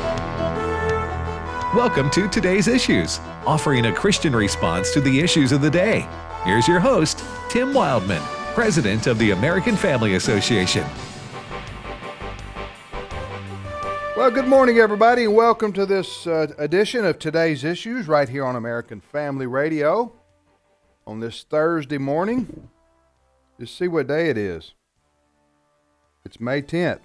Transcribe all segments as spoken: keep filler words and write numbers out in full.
Welcome to Today's Issues, offering a Christian response to the issues of the day. Here's your host, Tim Wildman, President of the American Family Association. Well, good morning, everybody, and welcome to this uh, edition of Today's Issues right here on American Family Radio on this Thursday morning. Just see what day it is. It's May tenth.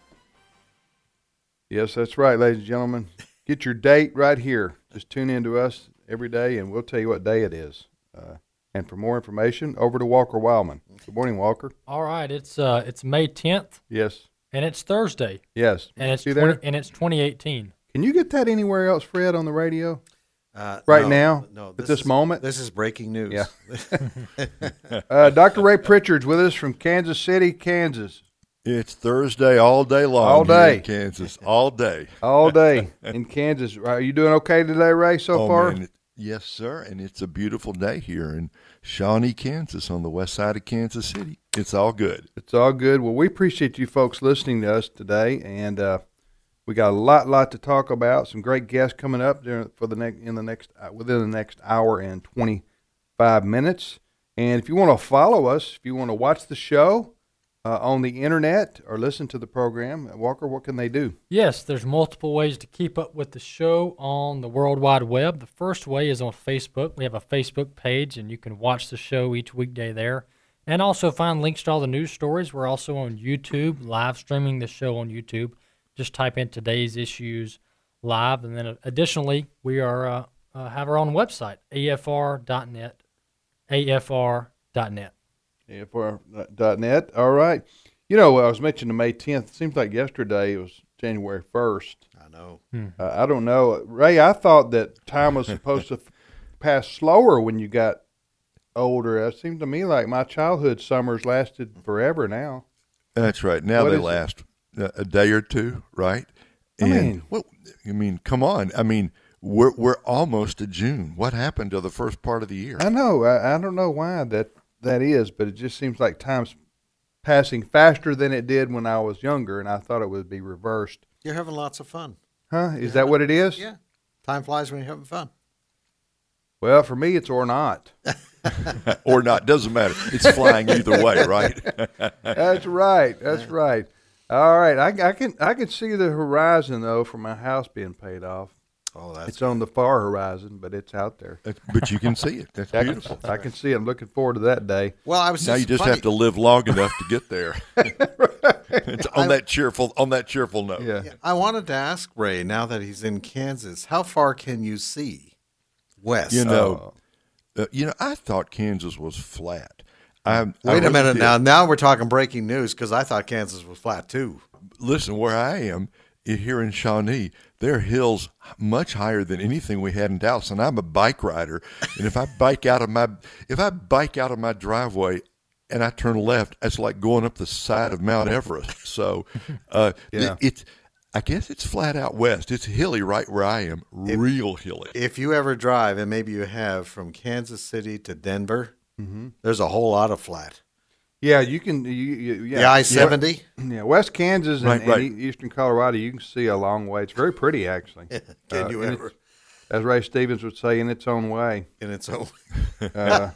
Yes, that's right, ladies and gentlemen. Get your date right here. Just tune in to us every day, and we'll tell you what day it is. Uh, and for more information, over to Walker Wildman. Good morning, Walker. All right, it's uh, it's May tenth. Yes. And it's Thursday. Yes. And it's See twenty, there? and it's twenty eighteen. Can you get that anywhere else, Fred, on the radio? Uh, right no, now? no, At this this is, moment? This is breaking news. Yeah. uh, Doctor Ray Pritchard's with us from Kansas City, Kansas. It's Thursday all day long. All day. Here in Kansas, all day. All day in Kansas. Are you doing okay today, Ray, so oh, far? Man, it, yes, sir. And it's a beautiful day here in Shawnee, Kansas, on the west side of Kansas City. It's all good. It's all good. Well, we appreciate you folks listening to us today, and uh, we got a lot, lot to talk about. Some great guests coming up there for the next in the next uh, within the next hour and twenty-five minutes. And if you want to follow us, if you want to watch the show uh, on the internet or listen to the program, Walker, what can they do? Yes, there's multiple ways to keep up with the show on the World Wide Web. The first way is on Facebook. We have a Facebook page, and you can watch the show each weekday there. And also find links to all the news stories. We're also on YouTube, live streaming the show on YouTube. Just type in Today's Issues Live. And then additionally, we are uh, uh, have our own website, A F R dot net, A F R dot net. A F R dot net. All right. You know, I was mentioning May tenth. It seems like yesterday it was January first. I know. Hmm. Uh, I don't know. Ray, I thought that time was supposed to f- pass slower when you got older. It seemed to me like my childhood summers lasted forever now. That's right. Now What they is it? last a, a day or two, right? I And, mean- well, I mean, come on. I mean, we're we're almost to June. What happened to the first part of the year? I know. I, I don't know why that, that is, but it just seems like time's passing faster than it did when I was younger, and I thought it would be reversed. You're having lots of fun. Huh? Is that what it is? Yeah. Time flies when you're having fun. Well, for me, it's or not. Or not? Doesn't matter. It's flying either way, right? That's right. That's right. All right. I, I can I can see the horizon though from my house being paid off. Oh, that's It's on the far horizon, but it's out there. That's, but you can see it. That's I can, beautiful. I can see it. I'm looking forward to that day. well. I was Now just you just funny. have to live long enough to get there. It's on that cheerful on that cheerful note. Yeah. Yeah, I wanted to ask Ray. Now that he's in Kansas, how far can you see west? You know, uh, you know, I thought Kansas was flat. I, I Wait a really minute did. now. Now we're talking breaking news because I thought Kansas was flat too. Listen, where I am i- here in Shawnee, there are hills much higher than anything we had in Dallas, and I'm a bike rider. And if I bike out of my if I bike out of my driveway and I turn left, it's like going up the side of Mount Everest. So, uh, Yeah. it, it's I guess it's flat out west. It's hilly right where I am, real hilly. If you ever drive, and maybe you have, from Kansas City to Denver, Mm-hmm. there's a whole lot of flat. Yeah, you can. You, you, yeah, The I seventy. Yeah, West Kansas and, Right, and right. e- eastern Colorado, you can see a long way. It's very pretty, actually. Can Uh, you and ever? it's- As Ray Stevens would say, in its own way. In its own. Uh,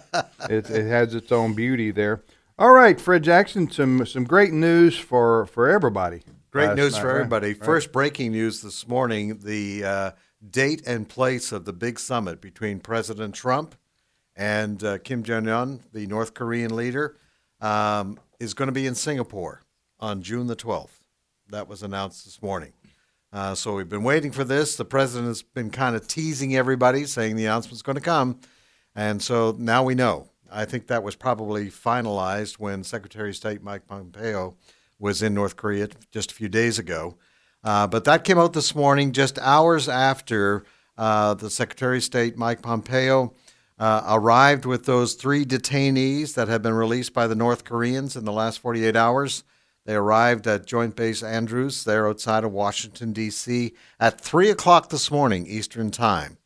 it, it has its own beauty there. All right, Fred Jackson, some some great news for, for everybody. Great last news night, for right? everybody. Right. First breaking news this morning, the uh, date and place of the big summit between President Trump and uh, Kim Jong-un, the North Korean leader, um, is going to be in Singapore on June the twelfth. That was announced this morning. Uh, so we've been waiting for this. The president has been kind of teasing everybody, saying the announcement's going to come. And so now we know. I think that was probably finalized when Secretary of State Mike Pompeo was in North Korea just a few days ago. Uh, but that came out this morning, just hours after uh, the Secretary of State Mike Pompeo uh, arrived with those three detainees that had been released by the North Koreans in the last forty-eight hours. They arrived at Joint Base Andrews there outside of Washington, D C at three o'clock this morning Eastern Time.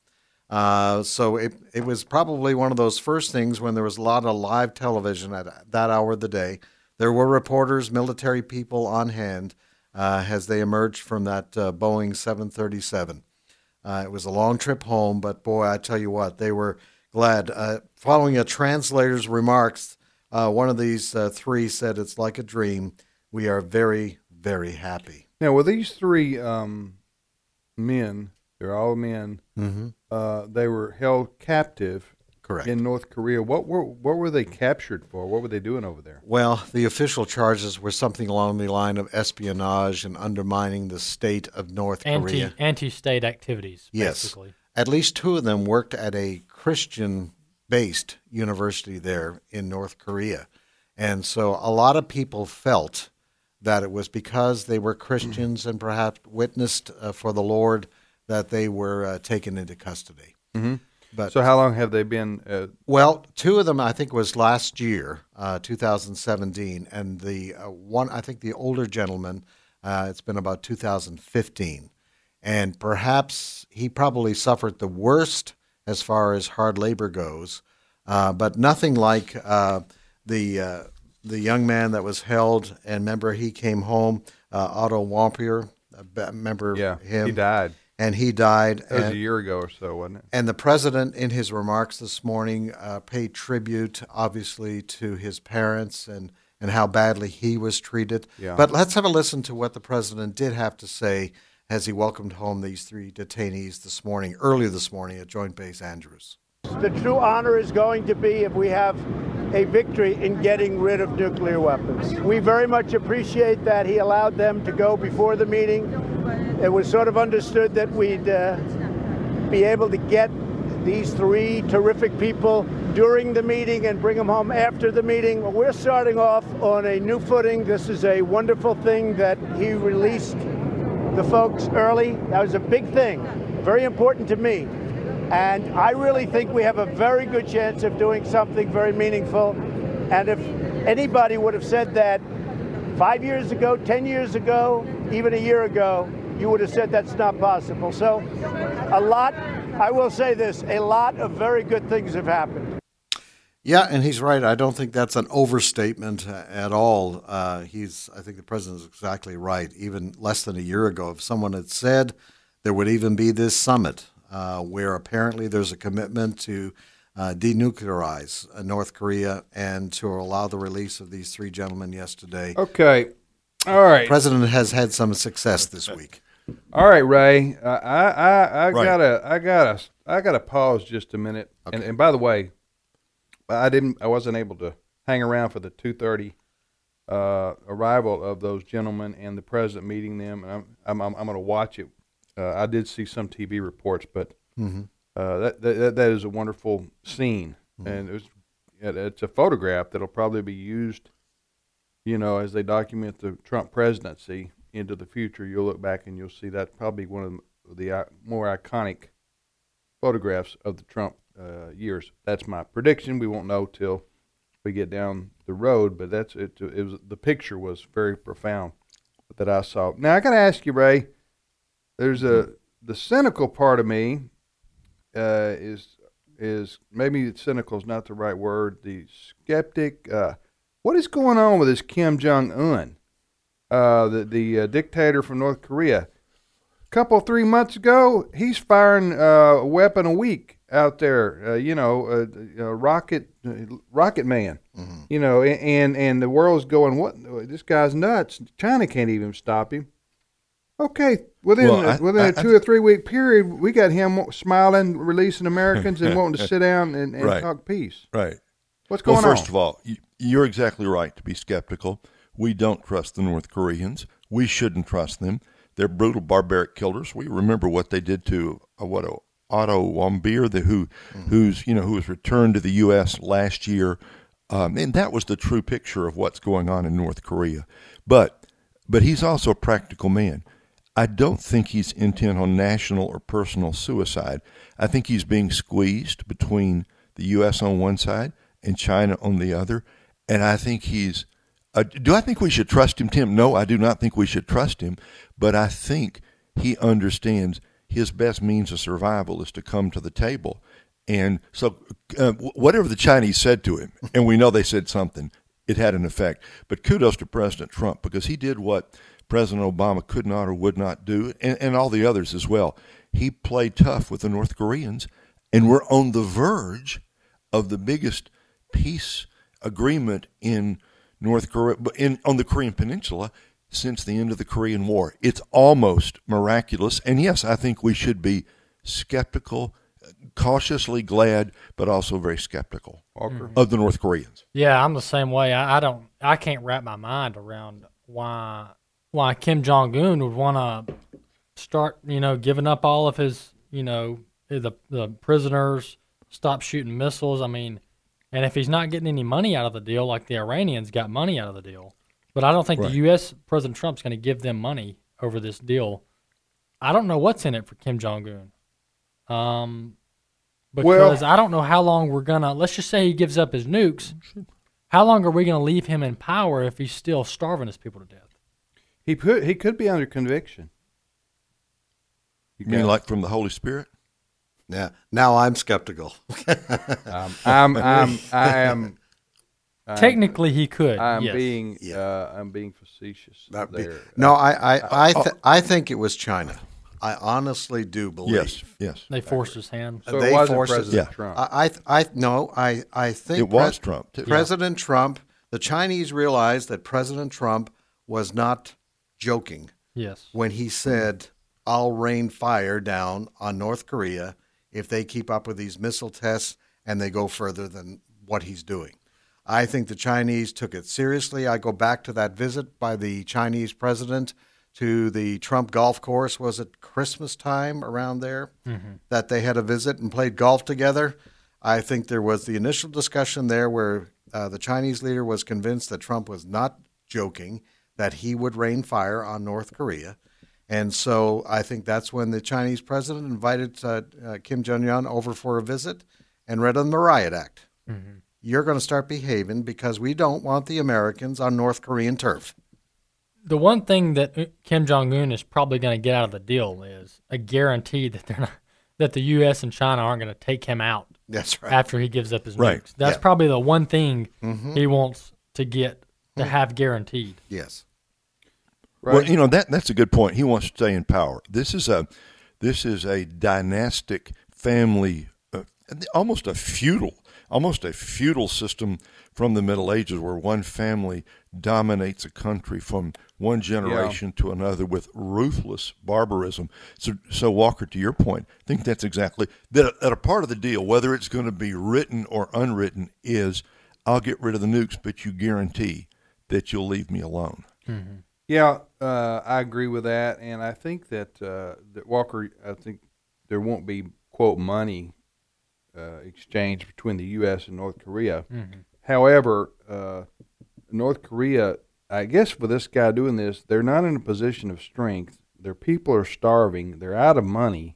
Uh, so it, it was probably one of those first things when there was a lot of live television at that hour of the day. There were reporters, military people on hand uh, as they emerged from that uh, Boeing seven thirty-seven. Uh, it was a long trip home, but boy, I tell you what, they were glad. Uh, following a translator's remarks, uh, one of these uh, three said, "It's like a dream. We are very, very happy." Now, were these three um, men, they're all men, Mm-hmm. uh, they were held captive Correct. in North Korea. What were what were they captured for? What were they doing over there? Well, the official charges were something along the line of espionage and undermining the state of North Anti Korea. anti-state activities, Yes. basically. At least two of them worked at a Christian-based university there in North Korea. And so a lot of people felt that it was because they were Christians and perhaps witnessed uh, for the Lord that they were uh, taken into custody. Mm-hmm. But So how long have they been? Uh, Well, two of them I think was last year, uh, two thousand seventeen, and the uh, one I think the older gentleman, uh, it's been about two thousand fifteen, and perhaps he probably suffered the worst as far as hard labor goes, uh, but nothing like uh, the uh, the young man that was held. And remember, he came home, uh, Otto Warmbier, uh, remember yeah, him? he died. And he died. That was and, a year ago or so, wasn't it? and the president, in his remarks this morning, uh, paid tribute, obviously, to his parents and, and how badly he was treated. Yeah. But let's have a listen to what the president did have to say as he welcomed home these three detainees this morning, earlier this morning at Joint Base Andrews. The true honor is going to be if we have a victory in getting rid of nuclear weapons. We very much appreciate that he allowed them to go before the meeting. It was sort of understood that we'd uh, be able to get these three terrific people during the meeting and bring them home after the meeting. Well, we're starting off on a new footing. This is a wonderful thing that he released the folks early. That was a big thing, very important to me. And I really think we have a very good chance of doing something very meaningful. And if anybody would have said that five years ago, ten years ago, even a year ago, you would have said that's not possible. So a lot, I will say this, a lot of very good things have happened. Yeah, and he's right. I don't think that's an overstatement uh, at all. Uh, he's, I think the president is exactly right. Even less than a year ago, if someone had said there would even be this summit uh, where apparently there's a commitment to uh, denuclearize uh, North Korea and to allow the release of these three gentlemen yesterday. Okay. All right. The president has had some success this week. All right, Ray. Uh, I I I Right. gotta I gotta I gotta pause just a minute. And and by the way, I didn't I wasn't able to hang around for the two thirty uh, arrival of those gentlemen and the president meeting them. And I'm I'm I'm, I'm going to watch it. Uh, I did see some T V reports, but Mm-hmm. uh, that, that that is a wonderful scene, Mm-hmm. and it was it, it's a photograph that'll probably be used, you know, as they document the Trump presidency into the future. You'll look back and you'll see that's probably one of the uh, more iconic photographs of the Trump uh, years. That's my prediction. We won't know till we get down the road, but that's it. It was the picture was very profound that I saw. Now I got to ask you, Ray. There's a the cynical part of me uh, is is maybe cynical is not the right word. The skeptic. Uh, what is going on with this Kim Jong Un? Uh, the the uh, dictator from North Korea. A couple three months ago, he's firing uh, a weapon a week out there. Uh, you know, uh, uh, rocket uh, rocket man. Mm-hmm. You know, and and the world's going, what? This guy's nuts. China can't even stop him. Okay, within Well, I- within I- a two or three week period, we got him smiling, releasing Americans, and wanting to sit down and, and Right. talk peace. Right. What's going well, first on? of all, you- you're exactly right to be skeptical. We don't trust the North Koreans. We shouldn't trust them. They're brutal, barbaric killers. We remember what they did to uh, what uh, Otto Warmbier, the who, Mm-hmm. who's you know who was returned to the U S last year, um, and that was the true picture of what's going on in North Korea. But but he's also a practical man. I don't think he's intent on national or personal suicide. I think he's being squeezed between the U S on one side and China on the other, and I think he's. Uh, do I think we should trust him, Tim? No, I do not think we should trust him, but I think he understands his best means of survival is to come to the table. And so uh, whatever the Chinese said to him, and we know they said something, it had an effect. But kudos to President Trump because he did what President Obama could not or would not do, and, and all the others as well. He played tough with the North Koreans, and we're on the verge of the biggest peace agreement in North Korea, in on the Korean Peninsula since the end of the Korean War. It's almost miraculous, and yes, I think we should be skeptical, cautiously glad, but also very skeptical Walker? of the North Koreans. Yeah, I'm the same way. I, I don't. I can't wrap my mind around why why Kim Jong Un would want to start, you know, giving up all of his, you know, the the prisoners, stop shooting missiles. I mean, and if he's not getting any money out of the deal, like the Iranians got money out of the deal, but I don't think Right. the U S President Trump's going to give them money over this deal. I don't know what's in it for Kim Jong Un. Um, because I don't know how long we're gonna. Let's just say he gives up his nukes. How long are we going to leave him in power if he's still starving his people to death? He could he could be under conviction. You mean like from the Holy Spirit? Yeah. Now I'm skeptical. um, I'm I'm I am I'm, Technically, he could. I'm yes. being Yeah. uh, I'm being facetious That'd be- there. no, I I I, th- I think it was China. I honestly do believe. Yes, yes. They forced his hand. So they it wasn't forced it. President Yeah. Trump. I, I, I no, I, I think It was Trump, too. President Trump. The Chinese realized that President Trump was not joking Yes. when he said, "I'll rain fire down on North Korea if they keep up with these missile tests and they go further than what he's doing." I think the Chinese took it seriously. I go back to that visit by the Chinese president to the Trump golf course. Was it Christmas time around there that they had a visit and played golf together? I think there was the initial discussion there where uh, the Chinese leader was convinced that Trump was not joking, that he would rain fire on North Korea. And so I think that's when the Chinese president invited uh, uh, Kim Jong-un over for a visit and read him the Riot Act. Mm-hmm. You're going to start behaving because we don't want the Americans on North Korean turf. The one thing that uh, Kim Jong Un is probably going to get out of the deal is a guarantee that they're not, that the U S and China aren't going to take him out That's right. after he gives up his Right. nukes. That's Yeah. probably the one thing Mm-hmm. he wants to get to have guaranteed. Yes. Right. Well, you know that that's a good point. He wants to stay in power. This is a this is a dynastic family, uh, almost a feudal, almost a feudal system from the Middle Ages, where one family dominates a country from one generation to another with ruthless barbarism. So, so Walker, to your point, I think that's exactly that. That a part of the deal, whether it's going to be written or unwritten, is I'll get rid of the nukes, but you guarantee that you'll leave me alone. Yeah, uh, I agree with that, and I think that uh, that Walker, I think there won't be quote money uh, exchange between the U S and North Korea. Mm-hmm. However, uh, North Korea, I guess, with this guy doing this, they're not in a position of strength. Their people are starving. They're out of money,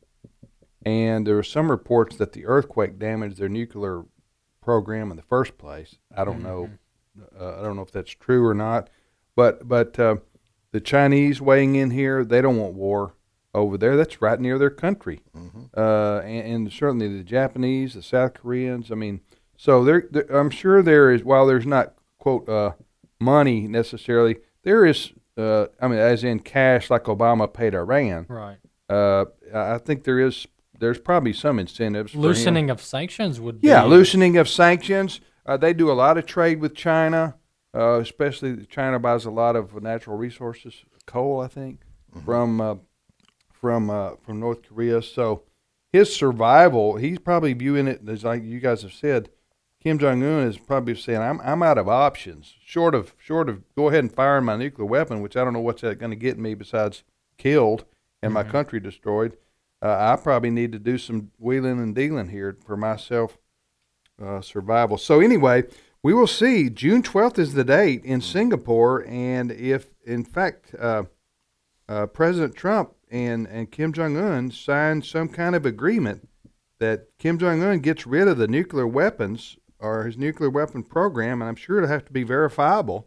and there are some reports that the earthquake damaged their nuclear program in the first place. I don't know. Uh, I don't know if that's true or not, but but. Uh, The Chinese weighing in here, they don't want war over there. That's right near their country. Mm-hmm. Uh, and, and certainly the Japanese, the South Koreans. I mean, so there, I'm sure there is, while there's not, quote, uh, money necessarily, there is, uh, I mean, as in cash like Obama paid Iran. Right. Uh, I think there is, there's probably some incentives. for him. Loosening of sanctions would be. Yeah, loosening of sanctions. Uh, they do a lot of trade with China. Uh, especially China buys a lot of natural resources, coal, I think, mm-hmm. from uh, from uh, from North Korea. So his survival, he's probably viewing it as, like you guys have said, Kim Jong Un is probably saying, "I'm I'm out of options. Short of short of go ahead and firing my nuclear weapon, which I don't know what's that going to get me besides killed and mm-hmm. my country destroyed. Uh, I probably need to do some wheeling and dealing here for myself uh, survival." So anyway. We will see. June twelfth is the date in Singapore, and if, in fact, uh, uh, President Trump and, and Kim Jong-un sign some kind of agreement that Kim Jong-un gets rid of the nuclear weapons or his nuclear weapon program, and I'm sure it'll have to be verifiable,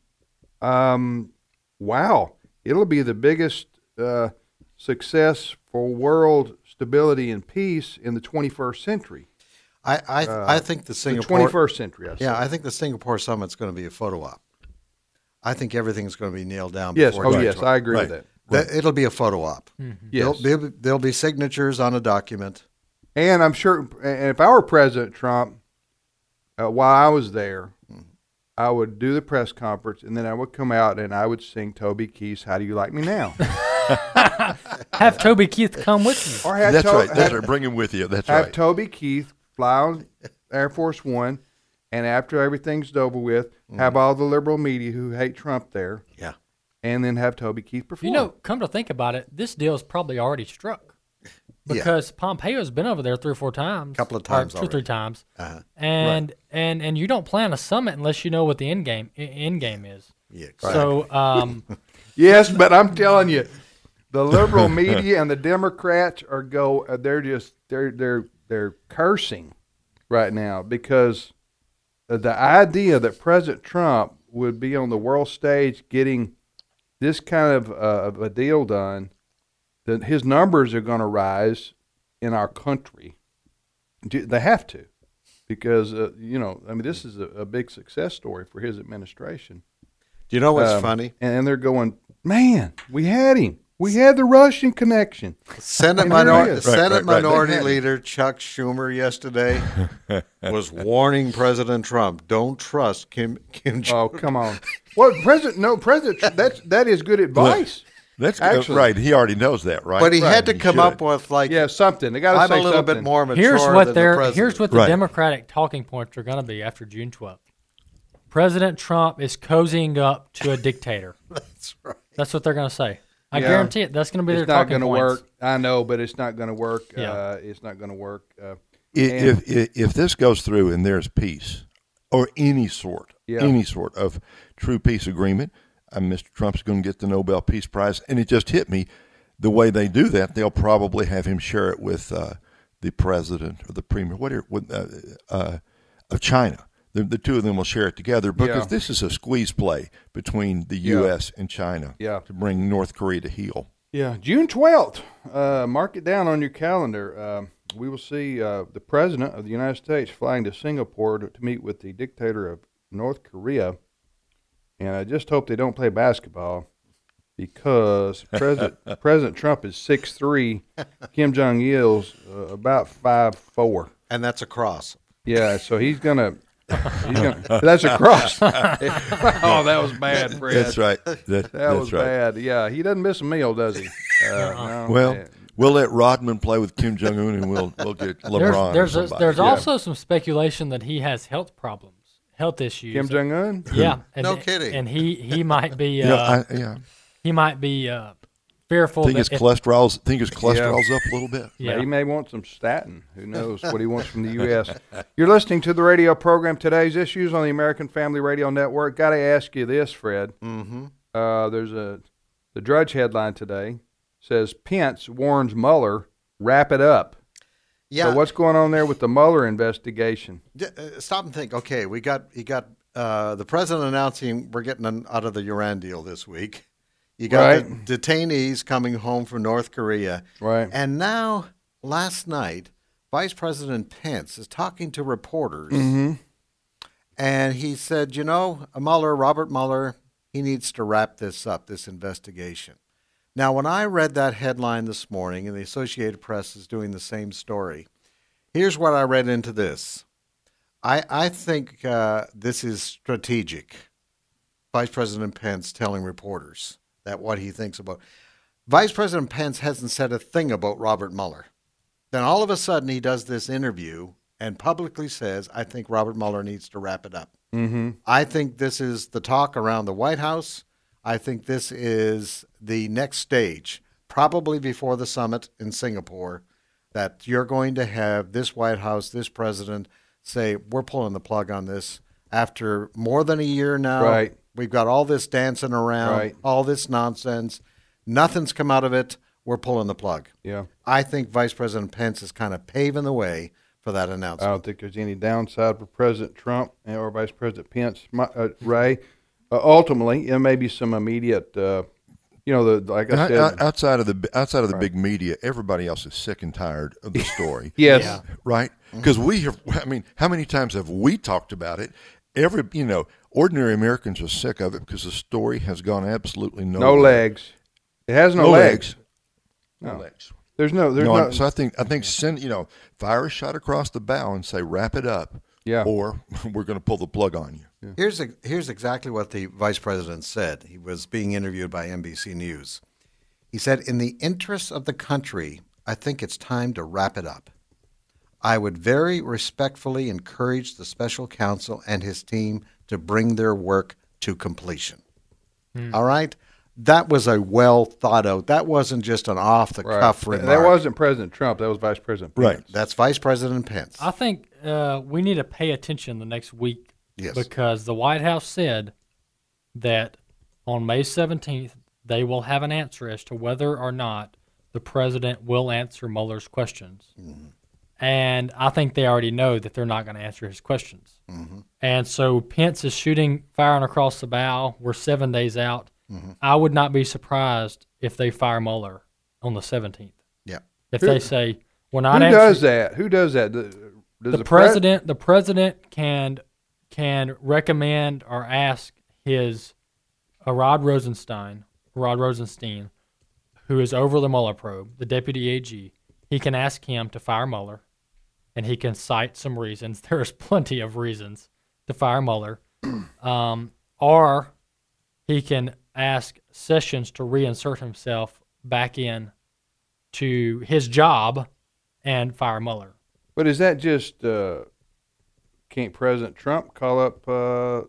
um, wow, it'll be the biggest uh, success for world stability and peace in the twenty-first century. I I, Uh, I think the Singapore the twenty-first century. I Yeah, I think the Singapore summit's going to be a photo op. I think everything's going to be nailed down. Yes. Before Oh, June yes. twelfth. I agree Right. with that. That- It'll be a photo op. Yes. There'll, be, there'll be signatures on a document. And I'm sure, and if I were President Trump, uh, while I was there, I would do the press conference, and then I would come out and I would sing Toby Keith's "How Do You Like Me Now?" Have Toby Keith come with you. Or have That's To- right. That's have, right. Bring him with you. That's have right. Toby Keith fly on Air Force One, and after everything's over with, have all the liberal media who hate Trump there, Yeah. and then have Toby Keith perform. You know, come to think about it, this deal's probably already struck because Pompeo's been over there three or four times, Couple of or times two or already. three times, Uh-huh. and and and you don't plan a summit unless you know what the end game i- end game is. Yeah. So, um, Yes, but I'm telling you, the liberal media and the Democrats are go. uh, They're just they're they're they're cursing right now because the idea that President Trump would be on the world stage getting this kind of, uh, of a deal done, that his numbers are going to rise in our country. Do- They have to, because uh, you know, I mean, this is a, a big success story for his administration. Do you know what's Um, funny? And they're going, man, we had him. We had the Russian connection. Senate, And here minor- it is. Right, Senate right, right. Minority They had it. Leader Chuck Schumer yesterday was warning President Trump, "Don't trust Kim Kim Jong." Oh, come on. Well, President, no, President, Tr- that's, that is good advice. That's Actually- right. He already knows that, right? But he had Right. to come should. up with like, Yeah, something. They got to "I'm say a little something. bit more mature here's than what the their president." here's what the Right. Democratic talking points are going to be after June twelfth. President Trump is cozying up to a dictator. That's right. That's what they're going to say. I Yeah. guarantee it. That's going to be It's their not talking going to points. work. I know, but it's not going to work. Yeah. Uh, it's not going to work. Uh, I- If, if if this goes through and there's peace, or any sort, Yeah. any sort of true peace agreement, uh, Mister Trump's going to get the Nobel Peace Prize. And it just hit me, the way they do that, they'll probably have him share it with uh, the president or the premier, whatever, with, uh, uh, of China. The, the two of them will share it together because Yeah. this is a squeeze play between the U S and China Yeah. to bring North Korea to heel. Yeah, June twelfth. Uh, mark it down on your calendar. Uh, we will see uh, the President of the United States flying to Singapore to, to meet with the dictator of North Korea. And I just hope they don't play basketball because President President Trump is six three. Kim Jong-il's uh, about five four. And that's a cross. Yeah, so he's going to... He's gonna, that's a cross. Oh, that was bad, Fred. That's right. That, That that's was right. bad. Yeah, he doesn't miss a meal, does he? Uh, no. Well, Yeah. we'll let Rodman play with Kim Jong Un, and we'll we'll get LeBron. There's or there's, a, somebody. there's Yeah. also some speculation that he has health problems, health issues. Kim Jong Un. Yeah, and, No kidding. And he he might be uh, You know, I, yeah. he might be uh, fearful. Think that his if- cholesterol's think his cholesterol's up a little bit. yeah. He may want some statin. Who knows what he wants from the U S You're listening to the radio program Today's Issues on the American Family Radio Network. Got to ask you this, Fred. Mm-hmm. Uh, there's a the Drudge headline today says Pence warns Mueller, wrap it up. Yeah. So what's going on there with the Mueller investigation? D- uh, Stop and think. Okay, we got you got uh, the president announcing we're getting an, out of the Iran deal this week. You got Right. the detainees coming home from North Korea, Right. and now last night, Vice President Pence is talking to reporters, Mm-hmm. and he said, "You know, Mueller, Robert Mueller, he needs to wrap this up, this investigation." Now, when I read that headline this morning, and the Associated Press is doing the same story, here's what I read into this. I, I think uh, this is strategic. Vice President Pence telling reporters that what he thinks about. Vice President Pence hasn't said a thing about Robert Mueller. Then all of a sudden he does this interview and publicly says, I think Robert Mueller needs to wrap it up. Mm-hmm. I think this is the talk around the White House. I think this is the next stage, probably before the summit in Singapore, that you're going to have this White House, this president say, we're pulling the plug on this. After more than a year now, Right. we've got all this dancing around, Right. all this nonsense. Nothing's come out of it. We're pulling the plug. Yeah. I think Vice President Pence is kind of paving the way for that I announcement. don't think there's any downside for President Trump or Vice President Pence. My, uh, Ray, uh, ultimately, there may be some immediate, uh, you know, the like I Out- said. out- outside of the outside of the big media, everybody else is sick and tired of the story. yes. Yeah. Right? Because we have. I mean, how many times have we talked about it? Every you know, ordinary Americans are sick of it because the story has gone absolutely nowhere. No legs. It has no, No legs. legs. No, No. legs. There's no. There's No, no. so I think I think send you know fire a shot across the bow and say wrap it up. Yeah. Or we're going to pull the plug on you. Here's a, here's exactly what the vice president said. He was being interviewed by N B C News. He said, "In the interests of the country, I think it's time to wrap it up. I would very respectfully encourage the special counsel and his team to bring their work to completion." Hmm. All right? That was a well thought out. That wasn't just an off the cuff Right. remark. That wasn't President Trump. That was Vice President Pence. Right. That's Vice President Pence. I think uh, we need to pay attention the next week Yes. because the White House said that on May seventeenth they will have an answer as to whether or not the president will answer Mueller's questions. Mm-hmm. And I think they already know that they're not going to answer his questions. Mm-hmm. And so Pence is shooting, firing across the bow. We're seven days out. Mm-hmm. I would not be surprised if they fire Mueller on the seventeenth. Yeah. If Who- they say, we're not Who answering. does that? Who does that? Does the, the president the president can can recommend or ask his uh, Rod Rosenstein, Rod Rosenstein, who is over the Mueller probe, the deputy A G. He can ask him to fire Mueller, and he can cite some reasons. There's plenty of reasons to fire Mueller, um, or he can ask Sessions to reinsert himself back in to his job and fire Mueller. But is that just uh, can't President Trump call up? Uh, oh,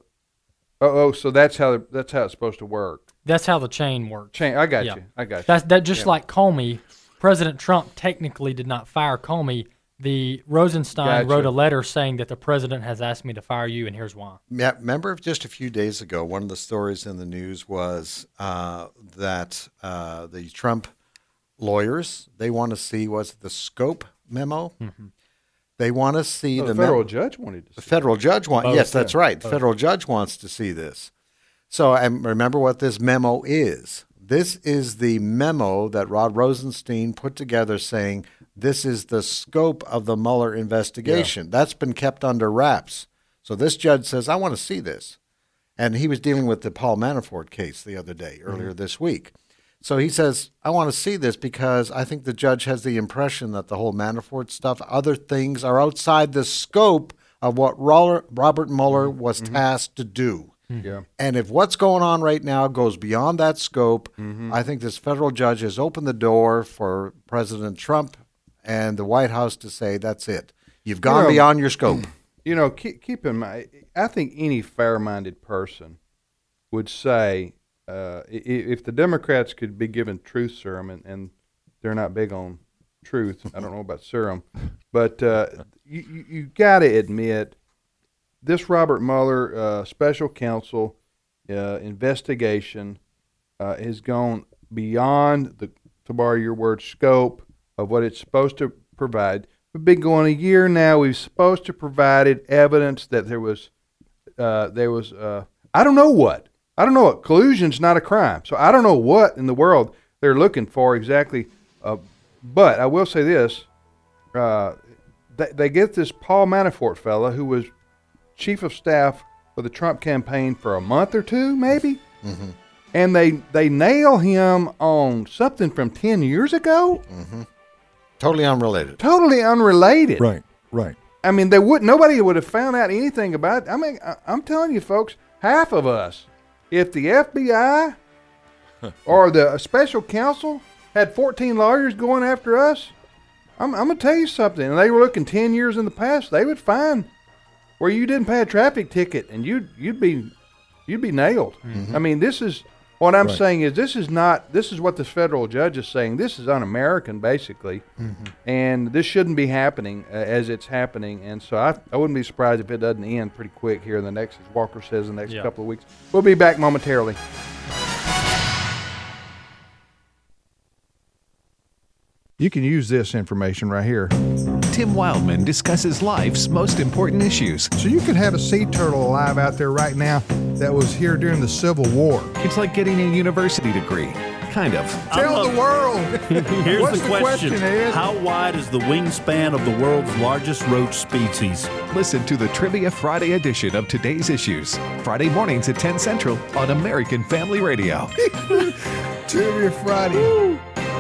oh, so that's how that's how it's supposed to work. That's how the chain works. Chain, I got Yeah. you. I got you. That's that just Yeah. like Comey. President Trump technically did not fire Comey. The Rosenstein Gotcha. wrote a letter saying that the president has asked me to fire you, and here's why. Yeah, remember just a few days ago, one of the stories in the news was uh, that uh, the Trump lawyers, they want to see, was it the scope memo? Mm-hmm. They want to see No, the the federal memo. judge wanted to. The See federal judge wants, Both, yes, that's yeah. right. The Both. federal judge wants to see this. So and remember what this memo is. This is the memo that Rod Rosenstein put together saying this is the scope of the Mueller investigation. That's been kept under wraps. So this judge says, I want to see this. And he was dealing with the Paul Manafort case the other day, earlier Mm-hmm. this week. So he says, I want to see this because I think the judge has the impression that the whole Manafort stuff, other things are outside the scope of what Roller, Robert Mueller was Mm-hmm. tasked to do. Yeah. And if what's going on right now goes beyond that scope, Mm-hmm. I think this federal judge has opened the door for President Trump and the White House to say, that's it. You've gone know, beyond your scope. You know, keep, keep in mind, I think any fair-minded person would say, uh, i- if the Democrats could be given truth serum, and, and they're not big on truth, I don't know about serum, but uh, you, you, you got to admit, this Robert Mueller uh, special counsel uh, investigation uh, has gone beyond the, to borrow your word, scope of what it's supposed to provide. We've been going a year now. We've supposed to provided evidence that there was, uh, there was, uh, I don't know what. I don't know what. Collusion's not a crime. So I don't know what in the world they're looking for exactly. Uh, but I will say this. Uh, they, they get this Paul Manafort fella who was chief of staff for the Trump campaign for a month or two, maybe. Mm-hmm. And they, they nail him on something from ten years ago. Mm-hmm. Totally unrelated. Totally unrelated. Right, right. I mean, they would nobody would have found out anything about it. I mean, I, I'm telling you, folks, half of us, if the F B I or the special counsel had fourteen lawyers going after us, I'm, I'm gonna tell you something. And they were looking ten years in the past, they would find where you didn't pay a traffic ticket, and you'd you'd be you'd be nailed. Mm-hmm. I mean, this is what I'm Right. saying is this is not this is what this federal judge is saying. This is un-American, basically, Mm-hmm. and this shouldn't be happening uh, as it's happening. And so I I wouldn't be surprised if it doesn't end pretty quick here in the next, as Walker says, the next Yeah. couple of weeks. We'll be back momentarily. You can use this information right here. Tim Wildman discusses life's most important issues. So you could have a sea turtle alive out there right now that was here during the Civil War. It's like getting a university degree, kind of. Tell the world. Here's What's the the question. question, Ed? How wide is the wingspan of the world's largest roach species? Listen to the Trivia Friday edition of Today's Issues, Friday mornings at ten Central on American Family Radio. Trivia Friday.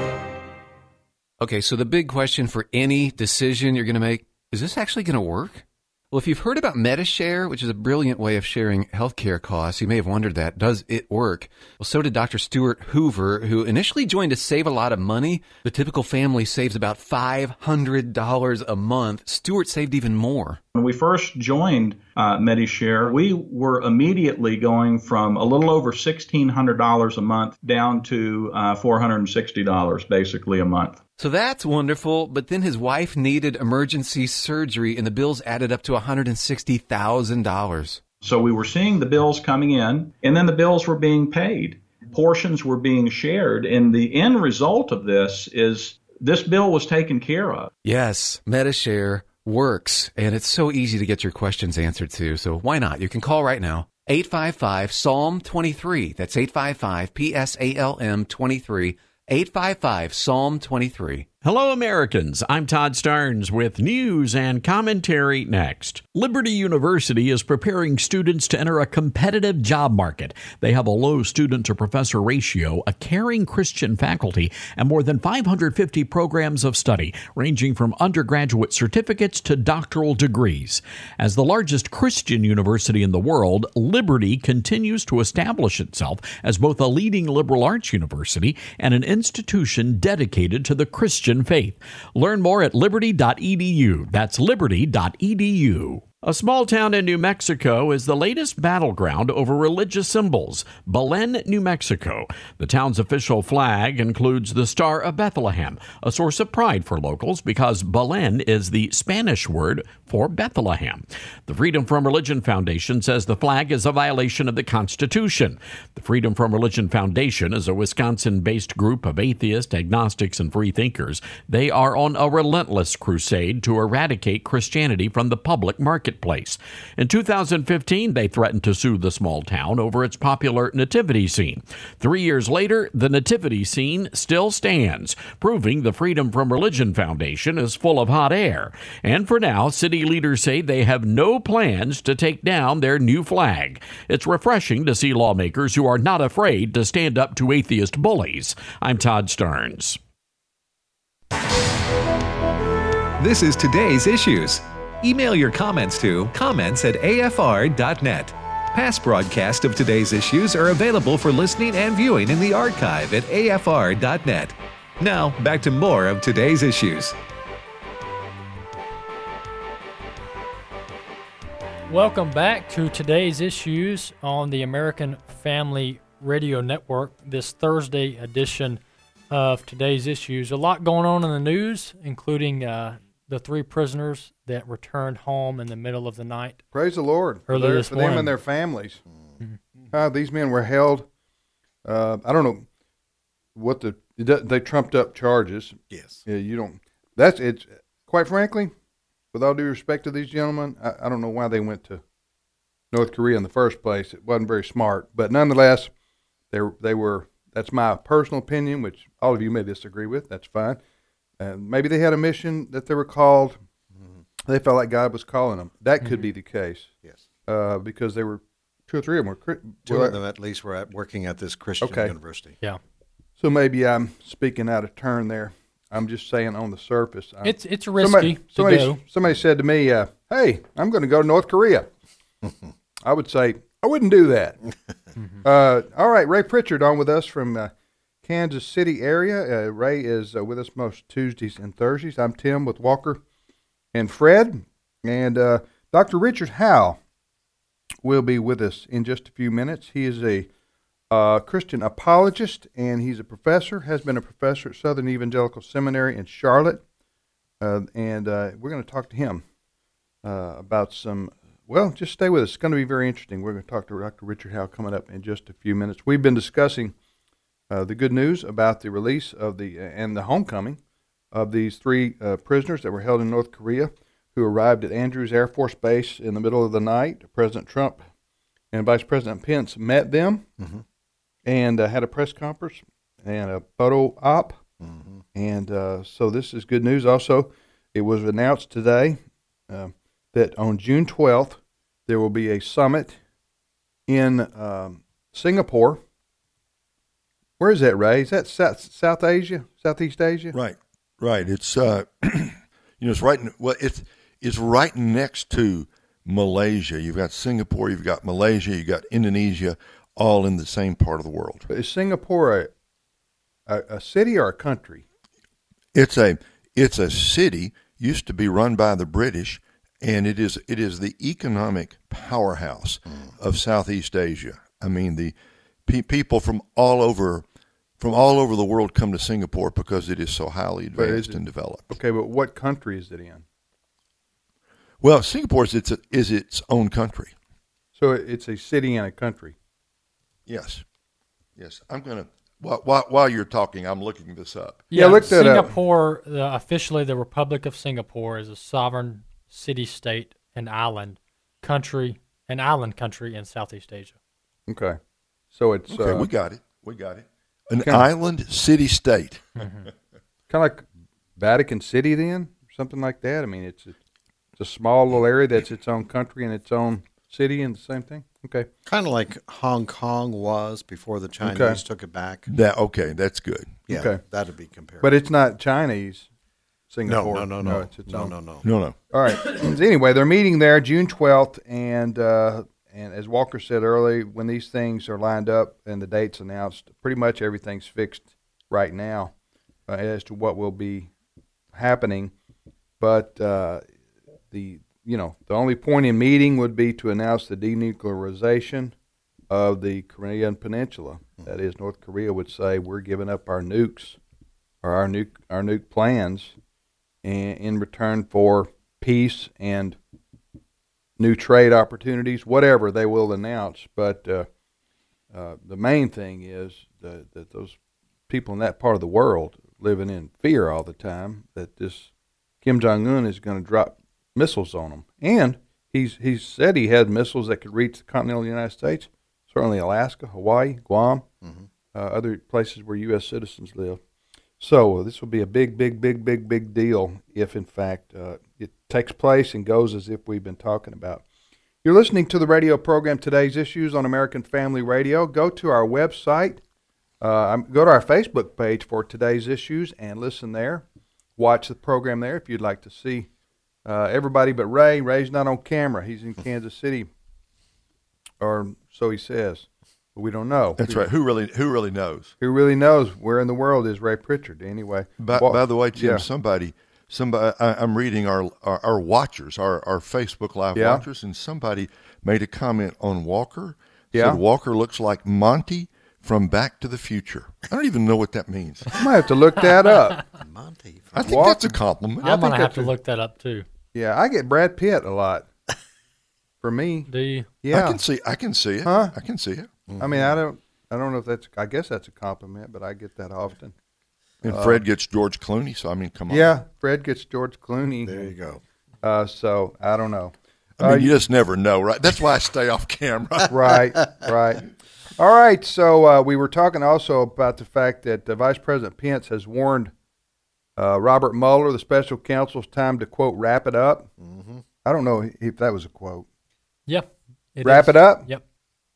Okay, so the big question for any decision you're going to make, is this actually going to work? Well, if you've heard about MediShare, which is a brilliant way of sharing healthcare costs, you may have wondered that. Does it work? Well, so did Doctor Stuart Hoover, who initially joined to save a lot of money. The typical family saves about five hundred dollars a month. Stuart saved even more. When we first joined uh, MediShare, we were immediately going from a little over sixteen hundred dollars a month down to uh, four hundred sixty dollars basically a month. So that's wonderful, but then his wife needed emergency surgery and the bills added up to one hundred sixty thousand dollars. So we were seeing the bills coming in, and then the bills were being paid. Portions were being shared, and the end result of this is this bill was taken care of. Yes, MediShare works, and it's so easy to get your questions answered too, so why not? You can call right now, eight five five, S A L M twenty-three. That's eight five five, P S A L M twenty-three. eight five five, S A L M twenty-three. Hello, Americans. I'm Todd Stearns with news and commentary next. Liberty University is preparing students to enter a competitive job market. They have a low student-to-professor ratio, a caring Christian faculty, and more than five hundred fifty programs of study, ranging from undergraduate certificates to doctoral degrees. As the largest Christian university in the world, Liberty continues to establish itself as both a leading liberal arts university and an institution dedicated to the Christian faith. Learn more at liberty dot e d u. That's liberty dot e d u. A small town in New Mexico is the latest battleground over religious symbols, Belen, New Mexico. The town's official flag includes the Star of Bethlehem, a source of pride for locals because Belen is the Spanish word for Bethlehem. The Freedom From Religion Foundation says the flag is a violation of the Constitution. The Freedom From Religion Foundation is a Wisconsin-based group of atheists, agnostics, and free thinkers. They are on a relentless crusade to eradicate Christianity from the public market. Place. In two thousand fifteen, they threatened to sue the small town over its popular nativity scene. Three years later, the nativity scene still stands, proving the Freedom From Religion Foundation is full of hot air. And for now, city leaders say they have no plans to take down their new flag. It's refreshing to see lawmakers who are not afraid to stand up to atheist bullies. I'm Todd Stearns. This is Today's Issues. Email your comments to comments at a f r dot net. Past broadcasts of Today's Issues are available for listening and viewing in the archive at a f r dot net. Now, back to more of Today's Issues. Welcome back to Today's Issues on the American Family Radio Network, this Thursday edition of Today's Issues. A lot going on in the news, including uh, the three prisoners that returned home in the middle of the night. Praise the Lord for, Earlier their, this for them morning. and their families. Mm-hmm. Uh, these men were held. Uh, I don't know what the they trumped up charges. Yes. Yeah, you don't. That's it's. Quite frankly, with all due respect to these gentlemen, I, I don't know why they went to North Korea in the first place. It wasn't very smart, but nonetheless, they they were. That's my personal opinion, which all of you may disagree with. That's fine. And maybe they had a mission that they were called. Mm-hmm. They felt like God was calling them. That could mm-hmm. be the case. Yes. Uh, because they were, two or three of them were. Two well, of them at least were at, working at this Christian okay. university. Yeah. So maybe I'm speaking out of turn there. I'm just saying on the surface. I'm, It's it's risky somebody, to somebody, go. Somebody said to me, uh, hey, I'm going to go to North Korea. I would say, I wouldn't do that. uh, all right, Ray Pritchard on with us from uh, Kansas City area. Uh, Ray is uh, with us most Tuesdays and Thursdays. I'm Tim with Walker and Fred. And uh, Doctor Richard Howell will be with us in just a few minutes. He is a uh, Christian apologist, and he's a professor, has been a professor at Southern Evangelical Seminary in Charlotte. Uh, and uh, we're going to talk to him uh, about some, well, just stay with us. It's going to be very interesting. We're going to talk to Doctor Richard Howell coming up in just a few minutes. We've been discussing Uh, the good news about the release of the uh, and the homecoming of these three uh, prisoners that were held in North Korea, who arrived at Andrews Air Force Base in the middle of the night. President Trump and Vice President Pence met them mm-hmm. and uh, had a press conference and a photo op. Mm-hmm. And uh, so this is good news. Also, it was announced today uh, that on June twelfth, there will be a summit in um, Singapore. Where is that, Ray? Is that South, South Asia, Southeast Asia? Right, right. It's uh, you know, it's right. Well, it's it's right next to Malaysia. You've got Singapore, you've got Malaysia, you've got Indonesia, all in the same part of the world. But is Singapore a, a, a city or a country? It's a it's a city. Used to be run by the British, and it is it is the economic powerhouse of Southeast Asia. I mean, the pe- people from all over from all over the world come to Singapore because it is so highly advanced it, and developed. Okay, but what country is it in? Well, Singapore is its is its own country. So it's a city and a country. Yes, yes. I'm gonna while while, while you're talking, I'm looking this up. Yeah, yeah look that Singapore, up. Uh, officially, the Republic of Singapore is a sovereign city-state and island country, an island country in Southeast Asia. Okay, so it's okay. Uh, we got it. We got it. An kinda, island city-state. Mm-hmm. Kind of like Vatican City, then, something like that. I mean, it's a, it's a small little area that's its own country and its own city, and the same thing. Okay, kind of like Hong Kong was before the Chinese okay. took it back. That okay, that's good. Yeah, okay. that'd be comparable. But it's not Chinese Singapore. No, no, no, no, no, it's its no, own. no, no, no, no. All right. Anyway, they're meeting there June twelfth, and uh, and as Walker said earlier, when these things are lined up and the dates announced, pretty much everything's fixed right now uh, as to what will be happening. But uh, the you know the only point in meeting would be to announce the denuclearization of the Korean Peninsula. That is, North Korea would say we're giving up our nukes or our nuke our nuke plans, and in return for peace and new trade opportunities, whatever they will announce. But uh, uh, the main thing is that, that those people in that part of the world living in fear all the time that this Kim Jong-un is going to drop missiles on them. And he's he's said he had missiles that could reach the continental United States, certainly Alaska, Hawaii, Guam, mm-hmm. uh, other places where U S citizens live. So uh, this will be a big, big, big, big, big deal if, in fact, uh, it takes place and goes as if we've been talking about. You're listening to the radio program Today's Issues on American Family Radio. Go to our website. Uh, go to our Facebook page for Today's Issues and listen there. Watch the program there if you'd like to see uh, everybody but Ray. Ray's not on camera. He's in Kansas City, or so he says. But we don't know. That's right. Who really who really knows? Who really knows where in the world is Ray Pritchard? Anyway. By, well, by the way, Jim, yeah. somebody, somebody, I, I'm reading our, our our watchers, our our Facebook Live yeah. watchers, and somebody made a comment on Walker. Yeah. Said Walker looks like Monty from Back to the Future. I don't even know what that means. I might have to look that up. Monty. I think Walker. that's a compliment. I'm I think gonna have to a, look that up too. Yeah, I get Brad Pitt a lot. For me, do you? Yeah, I can see. I can see it. Huh? I can see it. Mm-hmm. I mean, I don't. I don't know if that's. I guess that's a compliment, but I get that often. And uh, Fred gets George Clooney, so I mean, come on. Yeah, Fred gets George Clooney. There you go. Uh, so I don't know. I mean, uh, you just never know, right? That's why I stay off camera. Right, right. All right. So uh, we were talking also about the fact that uh, Vice President Pence has warned uh, Robert Mueller, the special counsel, it's time to quote wrap it up. Mm-hmm. I don't know if that was a quote. Yep. It wrap is. it up. Yep.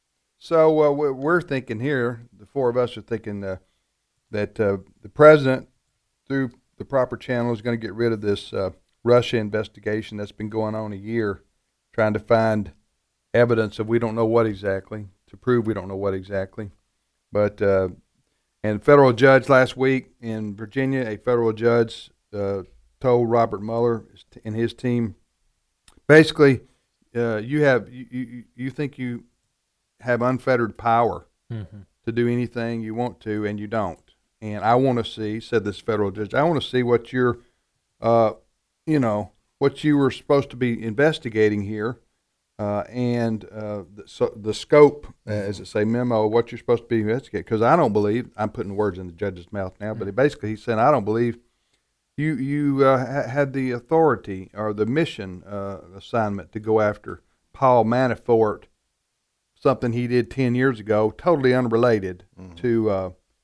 So uh, we're thinking here, the four of us are thinking uh, that uh, the president, through the proper channel, is going to get rid of this uh, Russia investigation that's been going on a year, trying to find evidence of we don't know what exactly, to prove we don't know what exactly. But, uh, and federal judge last week in Virginia, a federal judge uh, told Robert Mueller and his team, basically, uh, you have, you, you, you think you have unfettered power mm-hmm. to do anything you want to, and you don't. And I want to see, said this federal judge, I want to see what you're, uh, you know, what you were supposed to be investigating here, uh, and uh, the, so the scope, uh, as it say, memo, of what you're supposed to be investigating. Because I don't believe, I'm putting words in the judge's mouth now, mm-hmm. but basically he's saying, I don't believe you you uh, ha- had the authority or the mission uh, assignment to go after Paul Manafort, something he did ten years ago, totally unrelated mm-hmm. to uh,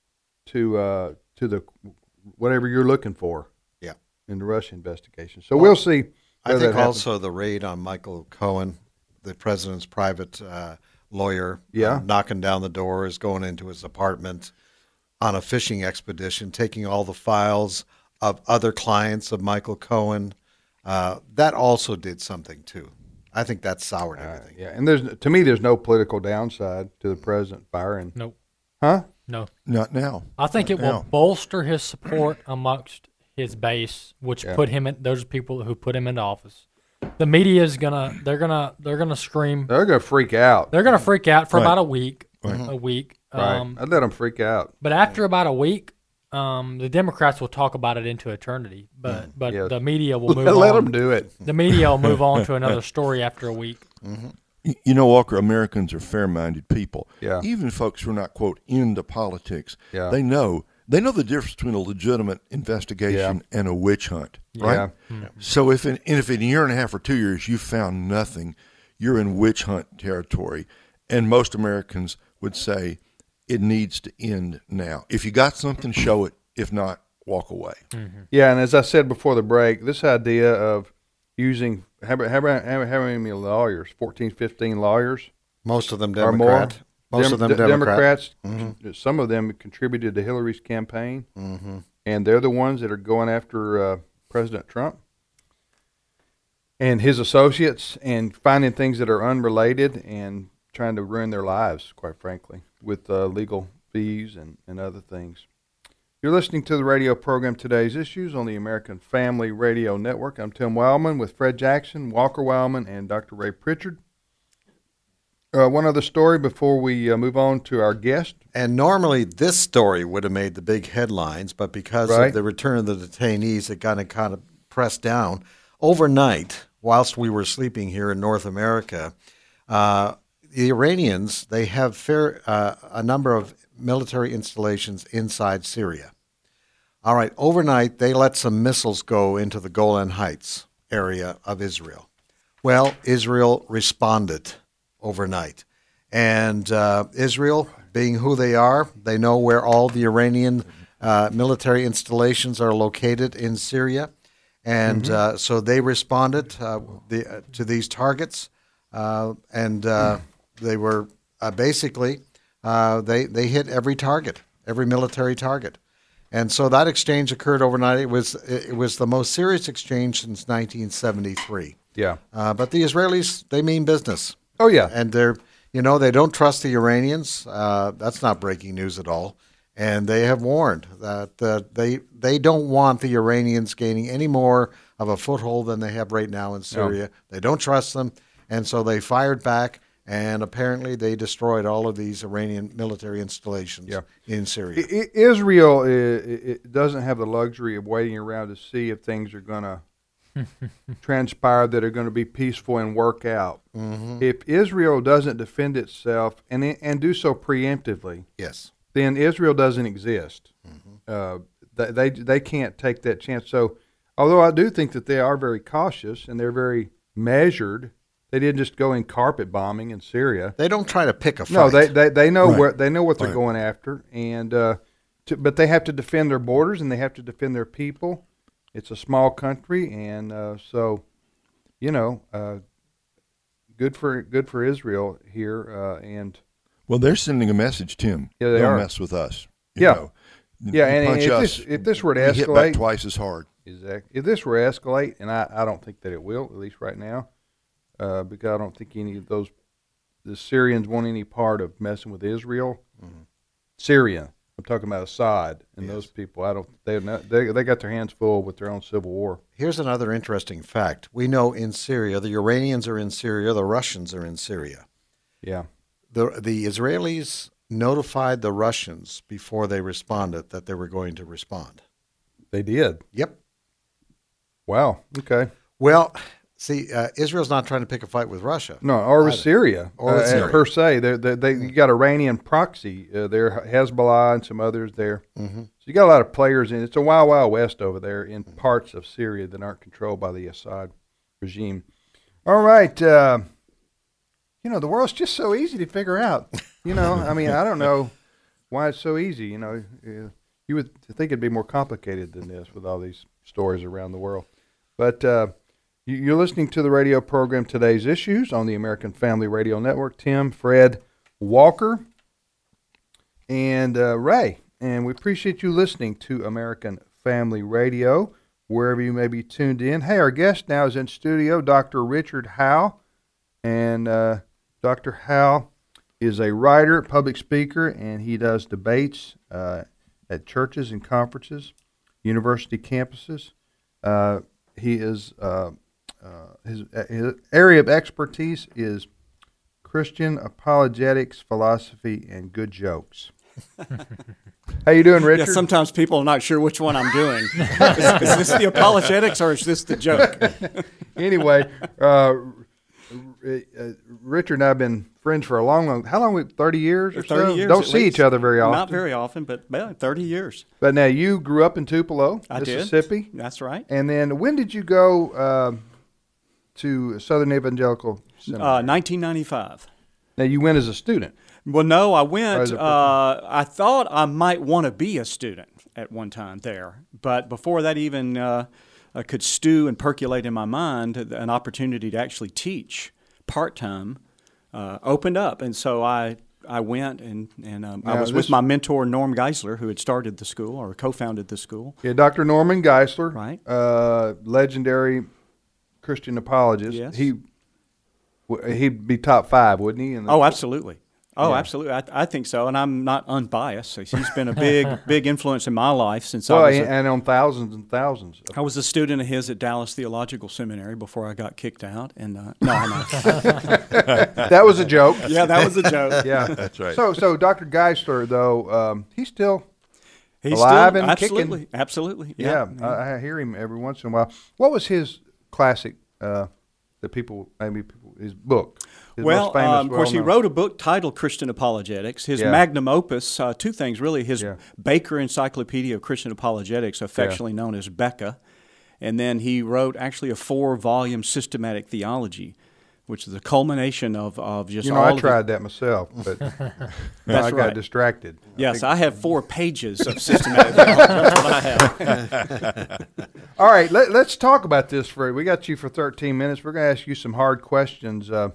to uh, to the whatever you're looking for. Yeah. In the Russia investigation. So we'll see. I think also the raid on Michael Cohen, the president's private uh, lawyer, yeah. uh, knocking down the doors, going into his apartment on a fishing expedition, taking all the files of other clients of Michael Cohen. Uh, that also did something too. I think that soured everything. Uh, yeah, and there's to me, there's no political downside to the president firing. Nope. Huh? No. Not now. I think Not it now. will bolster his support amongst his base, which Yeah. put him in. Those people who put him into office. The media is gonna. They're gonna. They're gonna scream. They're gonna freak out. They're gonna freak out for Right. about a week. Right. A week. Right. Um, I'd let them freak out. But after about a week, um, the Democrats will talk about it into eternity. But but Yes. the media will move. Let on. them do it. The media will move on to another story after a week. Mm-hmm. Y- You know, Walker, Americans are fair-minded people. Yeah. Even folks who are not, quote, into politics, Yeah. they know they know the difference between a legitimate investigation and a witch hunt, right? Yeah. Mhm. So if in, and if in a year and a half or two years you found nothing, you're in witch hunt territory. And most Americans would say it needs to end now. If you got something, show it. If not, walk away. Yeah, and as I said before the break, this idea of using how about how about how how many lawyers? fourteen, fifteen lawyers, Most of them or more. Democrat. Most Dem- of them de- Democrat. Democrats. Some of them contributed to Hillary's campaign, Mm-hmm. and they're the ones that are going after uh, President Trump and his associates and finding things that are unrelated and trying to ruin their lives, quite frankly, with uh, legal fees and, and other things. You're listening to the radio program Today's Issues on the American Family Radio Network. I'm Tim Wildman with Fred Jackson, Walker Wildman, and Doctor Ray Pritchard. Uh, one other story before we uh, move on to our guest. And normally this story would have made the big headlines, but because Right. of the return of the detainees, it got kind of pressed down. Overnight, whilst we were sleeping here in North America, uh, the Iranians, they have fair, uh, a number of military installations inside Syria. All right, overnight, they let some missiles go into the Golan Heights area of Israel. Well, Israel responded overnight. And uh, Israel, being who they are, they know where all the Iranian uh, military installations are located in Syria. And Mhm. uh, so they responded uh, the, uh, to these targets. Uh, and uh, they were uh, basically, uh, they, they hit every target, every military target. And so that exchange occurred overnight. It was it was the most serious exchange since nineteen seventy-three. Yeah. Uh, but the Israelis, they mean business. Oh, yeah. And they're, you know, they don't trust the Iranians. Uh, that's not breaking news at all. And they have warned that uh, they they don't want the Iranians gaining any more of a foothold than they have right now in Syria. They don't trust them. And so they fired back. And apparently they destroyed all of these Iranian military installations Yeah. in Syria. I- I- Israel i i doesn't have the luxury of waiting around to see if things are going to transpire that are going to be peaceful and work out. Mhm. If Israel doesn't defend itself and i- and do so preemptively, Yes. then Israel doesn't exist. Uh, they, they they can't take that chance. So, although I do think that they are very cautious and they're very measured, they didn't just go in carpet bombing in Syria. They don't try to pick a fight. No, they they, they know Right. where they know what they're Right. going after, and uh, to, but they have to defend their borders and they have to defend their people. It's a small country, and uh, so you know, uh, good for good for Israel here, uh, and Well, they're sending a message, Tim. Yeah, they Don't are. mess with us. You Yeah. know. Yeah, You and punch if us, this- if this were to we hit back escalate- twice as hard. exactly, if this were to escalate, and I, I don't think that it will, at least right now, uh, because I don't think any of those the Syrians want any part of messing with Israel. Syria, I'm talking about Assad and those people. I don't. They they they got their hands full with their own civil war. Here's another interesting fact. We know in Syria, the Iranians are in Syria, the Russians are in Syria. Yeah. The the Israelis notified the Russians before they responded that they were going to respond. They did. Yep. Wow. Okay. Well, see, uh, Israel's not trying to pick a fight with Russia. No, or with either. Syria, Or with uh, Syria. per se. They they they you got Iranian proxy. Uh, there, Hezbollah and some others there. Mm-hmm. So you got a lot of players in. It's a wild, wild west over there in parts of Syria that aren't controlled by the Assad regime. All right. Uh, you know, the world's just so easy to figure out. You know, I mean, I don't know. why it's so easy. You know, uh, you would think it'd be more complicated than this with all these stories around the world. But uh, you, you're listening to the radio program Today's Issues on the American Family Radio Network. Tim, Fred, Walker, and uh, Ray. And we appreciate you listening to American Family Radio, wherever you may be tuned in. Hey, our guest now is in studio, Doctor Richard Howell. And uh, Doctor Howell is a writer, public speaker, and he does debates uh, at churches and conferences, university campuses. Uh, he is uh, uh, his, his area of expertise is Christian apologetics, philosophy, and good jokes. How you doing, Richard? Yeah, sometimes people are not sure which one I'm doing. is, is this the apologetics or is this the joke? Anyway, uh, uh, Richard and I have been friends for a long, long. How long? We thirty years or thirty so. Years, Don't see least. each other very often. Not very often, but well, thirty years. But now you grew up in Tupelo, I Mississippi. Did. That's right. And then when did you go uh, to Southern Evangelical Seminary? Uh, nineteen ninety-five. Now you went as a student. Well, no, I went. As a Uh, I thought I might want to be a student at one time there, but before that even uh, uh, could stew and percolate in my mind, an opportunity to actually teach part time uh, opened up, and so I I went and and um, I Now, was this- with my mentor Norm Geisler, who had started the school or co-founded the school. Yeah, Doctor Norman Geisler, Right. uh, legendary Christian apologist. Yes. He w- he'd be top five, wouldn't he? in the- Oh, absolutely. Oh, Yeah. absolutely. I, I think so, and I'm not unbiased. He's been a big, big influence in my life since Well, I was. and, A, and on thousands and thousands. I was a student of his at Dallas Theological Seminary before I got kicked out. And uh, no, I'm not. That was a joke. Yeah, that was a joke. Yeah, That's right. So, so Doctor Geisler, though, um, he's still He's alive still, and absolutely, kicking. absolutely. Yeah, Yeah, I, I hear him every once in a while. What was his classic uh, that people maybe people, his book? His well, most famous, um, of course, he well-known- wrote a book titled Christian Apologetics. His Yeah. magnum opus, uh, two things really. His Yeah. Baker Encyclopedia of Christian Apologetics, affectionately known as BECA. And then he wrote actually a four-volume systematic theology, which is a culmination of, of just You know, all I of the- tried that myself, but That's I got right. distracted. Yes, I have four pages of systematic theology. That's what I have. All right, let, let's talk about this, Fred. We got you for thirteen minutes. We're going to ask you some hard questions uh,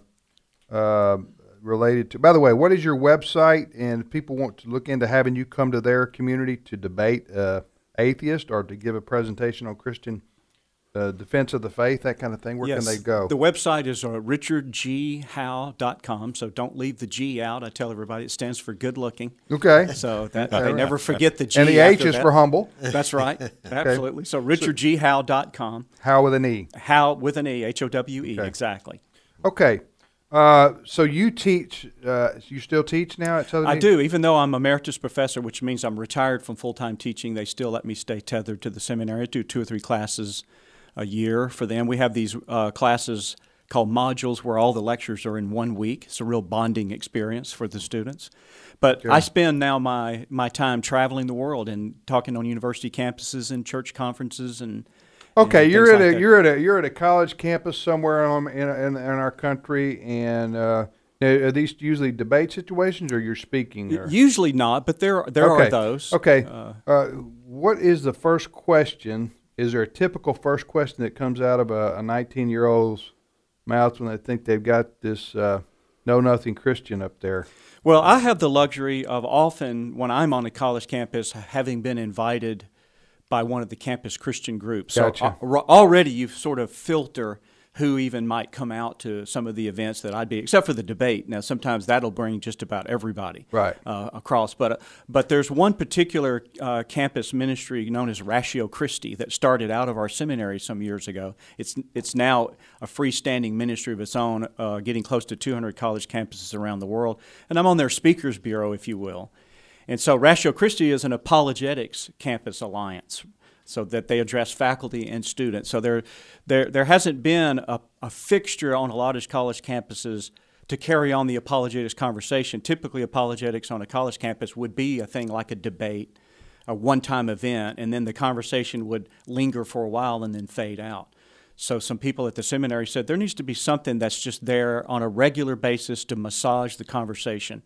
uh, related to. By the way, what is your website? And if people want to look into having you come to their community to debate uh, atheist or to give a presentation on Christian uh, defense of the faith, that kind of thing, where Yes. can they go? The website is uh, richard g howe dot com, so don't leave the G out. I tell everybody it stands for good looking. Okay. So that Okay. they never forget the G. And the H after is that. for humble. That's right. Absolutely. So richard g howe dot com. How with an E. Howe with an E, H O W E, Okay. exactly. Okay. Uh, so you teach, uh, you still teach now at Southern I E- do. Even though I'm emeritus professor, which means I'm retired from full-time teaching, they still let me stay tethered to the seminary. I do two or three classes a year for them. We have these uh, classes called modules where all the lectures are in one week. It's a real bonding experience for the students. But Good. I spend now my, my time traveling the world and talking on university campuses and church conferences and Okay, and you're things at like a that. you're at a you're at a college campus somewhere in in, in, in our country, and uh, now, are these usually debate situations, or you're speaking? Or? Usually not, but there there okay. are those. Okay. Uh, Uh, what is the first question? Is there a typical first question that comes out of a nineteen-year-old's mouth when they think they've got this uh, know-nothing Christian up there? Well, I have the luxury of often, when I'm on a college campus, having been invited by one of the campus Christian groups. Gotcha. So uh, already you sort of filter who even might come out to some of the events that I'd be, except for the debate. Now, sometimes that'll bring just about everybody Right. uh, across. But uh, but there's one particular uh, campus ministry known as Ratio Christi that started out of our seminary some years ago. It's it's now a freestanding ministry of its own, uh, getting close to two hundred college campuses around the world. And I'm on their speakers bureau, if you will. And so Ratio Christi is an apologetics campus alliance, so that they address faculty and students. So there, there, there hasn't been a, a fixture on a lot of college campuses to carry on the apologetics conversation. Typically, apologetics on a college campus would be a thing like a debate, a one-time event, and then the conversation would linger for a while and then fade out. So some people at the seminary said there needs to be something that's just there on a regular basis to massage the conversation.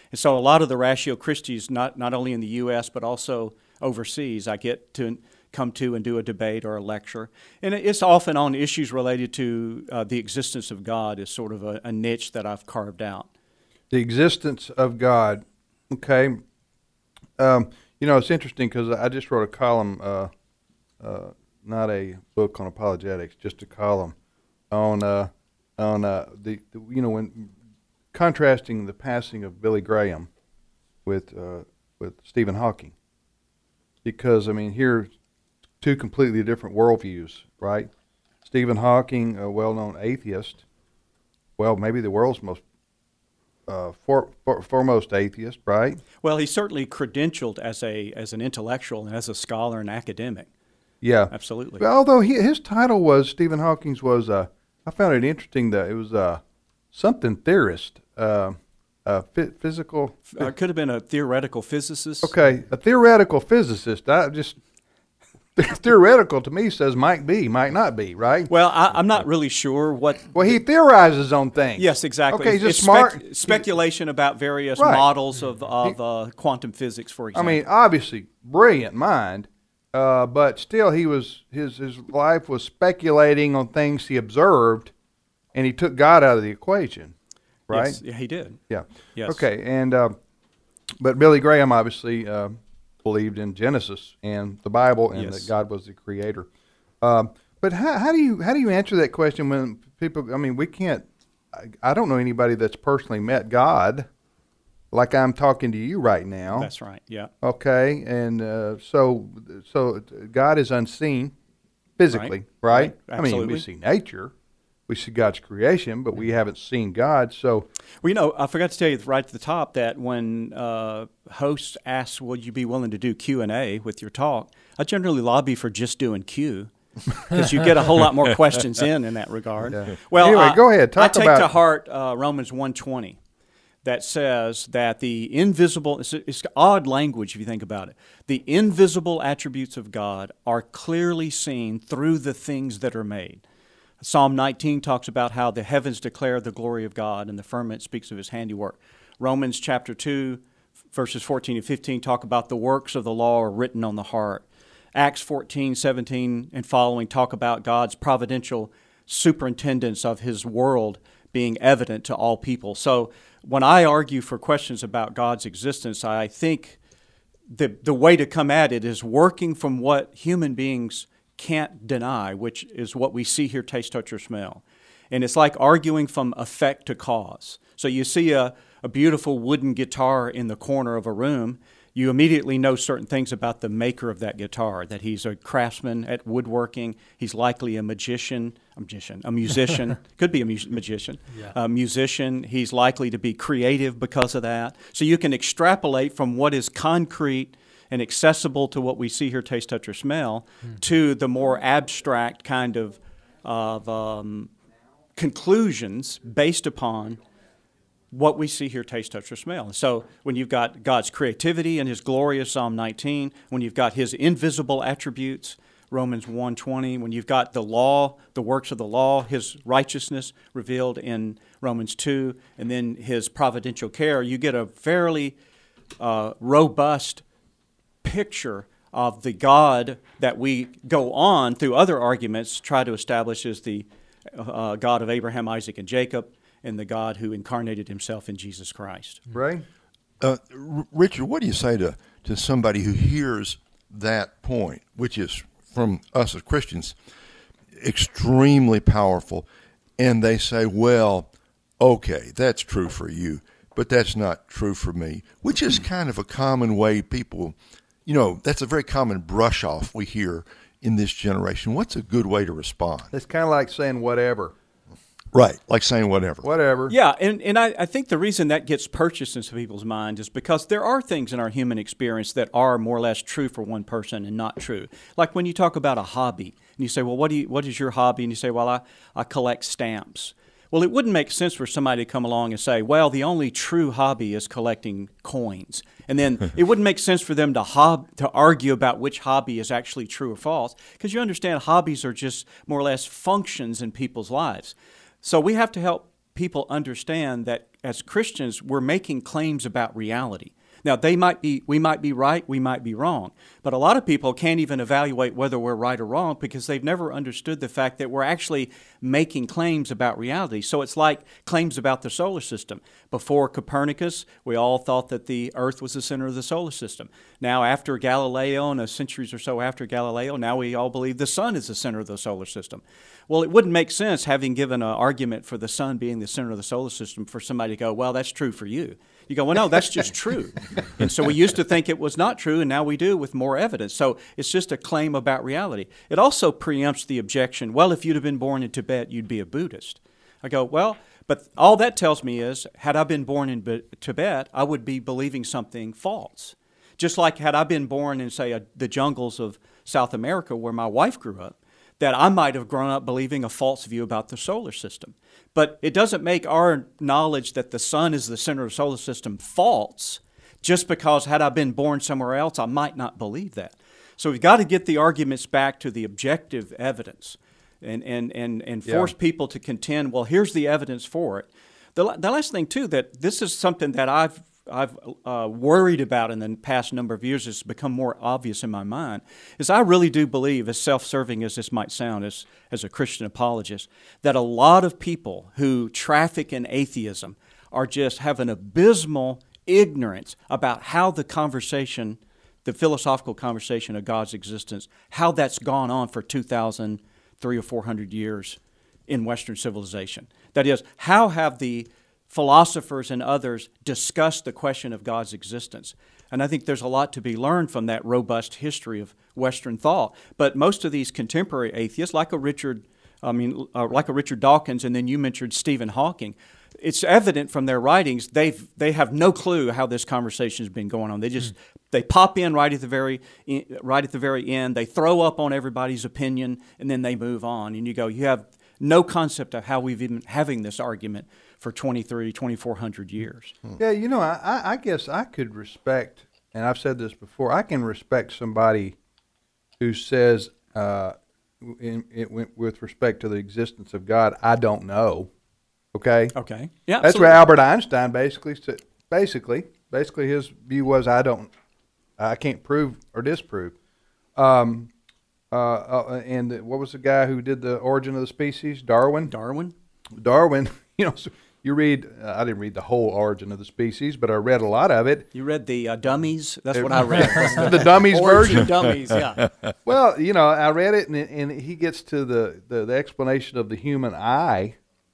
And so a lot of the Ratio Christis, not, not only in the U S but also overseas, I get to come to and do a debate or a lecture. And it's often on issues related to uh, the existence of God is sort of a, a niche that I've carved out. The existence of God, okay. Um, you know, it's interesting because I just wrote a column, uh, uh, not a book on apologetics, just a column on uh, on uh, the, the, you know, when contrasting the passing of Billy Graham with uh, with Stephen Hawking. Because, I mean, here two completely different worldviews, right? Stephen Hawking, a well-known atheist, well, maybe the world's most uh, for, for, foremost atheist, right? Well, he's certainly credentialed as a as an intellectual and as a scholar and academic. Yeah, absolutely. But although he, his title was Stephen Hawking's was, uh, I found it interesting that it was uh, something theorist, uh, uh, physical. Uh, could have been a theoretical physicist. Okay, a theoretical physicist. I just. Theoretical to me says might be, might not be, right? Well, I, I'm not really sure what. Well, he theorizes on things. Yes, exactly. Okay, he's just it's smart. Spec- speculation about various right. models of, of uh, quantum physics, for example. I mean, obviously, brilliant mind, uh, but still, he was his his life was speculating on things he observed, and he took God out of the equation, right? Yes, yeah, he did. Yeah. Yes. Okay, and uh, but Billy Graham obviously. Uh, believed in Genesis and the Bible and yes. that God was the creator. Um, but how, how do you how do you answer that question when people? I mean, we can't. I, I don't know anybody that's personally met God, like I'm talking to you right now. That's right. Yeah. Okay, and uh, so so God is unseen physically, right? right? right. I mean, we see nature. We see God's creation, but we haven't seen God. So, well, you know, I forgot to tell you right at the top that when uh, hosts ask, "Would you be willing to do Q and A with your talk?" I generally lobby for just doing Q because you get a whole lot more questions in in that regard. Yeah. Well, anyway, I, go ahead. Talk I take about to heart uh, Romans one twenty that says that the invisible. It's, it's odd language if you think about it. The invisible attributes of God are clearly seen through the things that are made. Psalm nineteen talks about how the heavens declare the glory of God and the firmament speaks of his handiwork. Romans chapter two, verses fourteen and fifteen talk about the works of the law are written on the heart. Acts fourteen, seventeen and following talk about God's providential superintendence of his world being evident to all people. So when I argue for questions about God's existence, I think the the way to come at it is working from what human beings can't deny, which is what we see, hear, taste, touch, or smell. And it's like arguing from effect to cause. So you see a, a beautiful wooden guitar in the corner of a room, you immediately know certain things about the maker of that guitar, that he's a craftsman at woodworking, he's likely a magician, a magician, a musician, could be a mu- magician, yeah. a musician, he's likely to be creative because of that. So you can extrapolate from what is concrete and accessible to what we see, hear, taste, touch, or smell, mm. to the more abstract kind of, of um, conclusions based upon what we see, hear, taste, touch, or smell. So when you've got God's creativity and his glory of Psalm nineteen, when you've got his invisible attributes, Romans one twenty, when you've got the law, the works of the law, his righteousness revealed in Romans two, and then his providential care, you get a fairly uh, robust picture of the God that we go on through other arguments try to establish as the uh, God of Abraham, Isaac, and Jacob, and the God who incarnated himself in Jesus Christ. Ray? Uh, R- Richard, what do you say to, to somebody who hears that point, which is, from us as Christians, extremely powerful, and they say, well, okay, that's true for you, but that's not true for me, which is kind of a common way people... You know, that's a very common brush off we hear in this generation. What's a good way to respond? It's kind of like saying whatever. Right, like saying whatever. Whatever. Yeah, and, and I, I think the reason that gets purchased into people's mind is because there are things in our human experience that are more or less true for one person and not true. Like when you talk about a hobby, and you say, well, what do you, what is your hobby? And you say, well, I, I collect stamps. Well, it wouldn't make sense for somebody to come along and say, well, the only true hobby is collecting coins. And then it wouldn't make sense for them to hob- to argue about which hobby is actually true or false, because you understand hobbies are just more or less functions in people's lives. So we have to help people understand that as Christians, we're making claims about reality. Now, they might be, we might be right, we might be wrong, but a lot of people can't even evaluate whether we're right or wrong because they've never understood the fact that we're actually making claims about reality. So it's like claims about the solar system. Before Copernicus, we all thought that the Earth was the center of the solar system. Now, after Galileo, and a centuries or so after Galileo, now we all believe the sun is the center of the solar system. Well, it wouldn't make sense, having given an argument for the sun being the center of the solar system, for somebody to go, well, that's true for you. You go, well, no, that's just true. And so we used to think it was not true, and now we do with more evidence. So it's just a claim about reality. It also preempts the objection, well, if you'd have been born in Tibet, you'd be a Buddhist. I go, well, but all that tells me is, had I been born in B- Tibet, I would be believing something false. Just like had I been born in, say, a, the jungles of South America where my wife grew up, that I might have grown up believing a false view about the solar system. But it doesn't make our knowledge that the sun is the center of the solar system false, just because had I been born somewhere else, I might not believe that. So we've got to get the arguments back to the objective evidence and, and, and, and force yeah. people to contend, well, here's the evidence for it. The, the last thing, too, that this is something that I've I've uh, worried about in the past number of years, has become more obvious in my mind, is I really do believe, as self-serving as this might sound as, as a Christian apologist, that a lot of people who traffic in atheism are just have an abysmal ignorance about how the conversation, the philosophical conversation of God's existence, how that's gone on for two thousand, three or four hundred years in Western civilization. That is, how have the philosophers and others discuss the question of God's existence. And I think there's a lot to be learned from that robust history of Western thought. But most of these contemporary atheists, like a Richard, I mean, uh, like a Richard Dawkins, and then you mentioned Stephen Hawking, it's evident from their writings they've they have no clue how this conversation has been going on. They just mm. they pop in right at the very right at the very end. They throw up on everybody's opinion, and then they move on. And you go, you have no concept of how we've been having this argument for twenty-three, twenty-four hundred years. Yeah, you know, I, I guess I could respect, and I've said this before, I can respect somebody who says, uh, in, in, with respect to the existence of God, I don't know. Okay? Okay. Yeah. That's absolutely. what Albert Einstein basically said. Basically, basically his view was, I don't, I can't prove or disprove. Um, uh, uh, and what was the guy who did the origin of the species? Darwin? Darwin. Darwin, you know, so you read, uh, I didn't read the whole Origin of the Species, but I read a lot of it. You read the uh, Dummies? That's what I read. The Dummies version? Dummies, yeah. Well, you know, I read it, and, and he gets to the, the, the explanation of the human eye,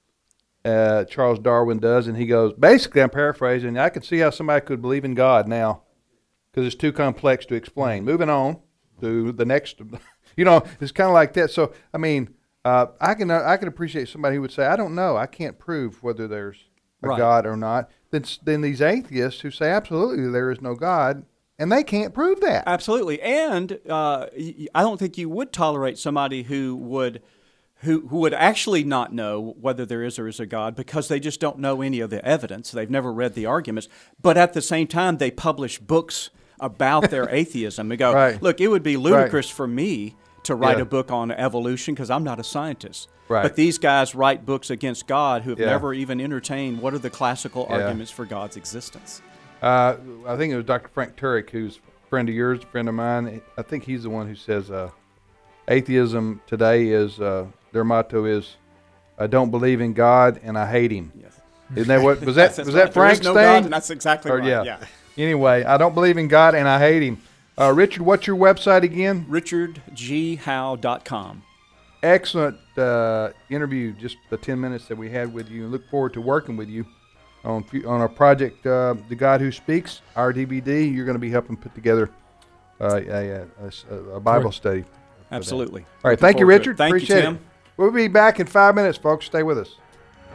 uh, Charles Darwin does, and he goes, basically, I'm paraphrasing, I can see how somebody could believe in God now, because it's too complex to explain. Moving on to the next, you know, it's kind of like that. So, I mean, Uh, I can uh, I can appreciate somebody who would say, I don't know, I can't prove whether there's a right. God or not. Then, then these atheists who say absolutely there is no God, and they can't prove that. Absolutely, and uh, I don't think you would tolerate somebody who would who who would actually not know whether there is or is a God because they just don't know any of the evidence. They've never read the arguments, but at the same time they publish books about their atheism. They go, right. look, it would be ludicrous right. for me to write yeah. a book on evolution because I'm not a scientist. Right. But these guys write books against God who have yeah. never even entertained what are the classical yeah. arguments for God's existence. Uh, I think it was Doctor Frank Turek, who's a friend of yours, a friend of mine. I think he's the one who says uh, atheism today is, uh, their motto is, I don't believe in God and I hate him. Yes. Isn't that what, was that, was right. that Frank's there is no thing? God, and that's exactly or, right, yeah. yeah. Anyway, I don't believe in God and I hate him. Uh, Richard, what's your website again? richard g howe dot com. Excellent uh, interview, just the ten minutes that we had with you, and look forward to working with you on on our project, uh, The God Who Speaks, our D V D. You're going to be helping put together uh, a, a, a Bible Great. study. Absolutely. All right, thank you, Richard. Thank Appreciate you, Tim. it. We'll be back in five minutes, folks. Stay with us.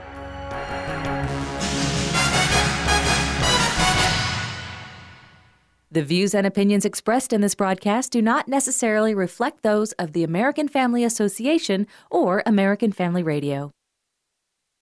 The views and opinions expressed in this broadcast do not necessarily reflect those of the American Family Association or American Family Radio.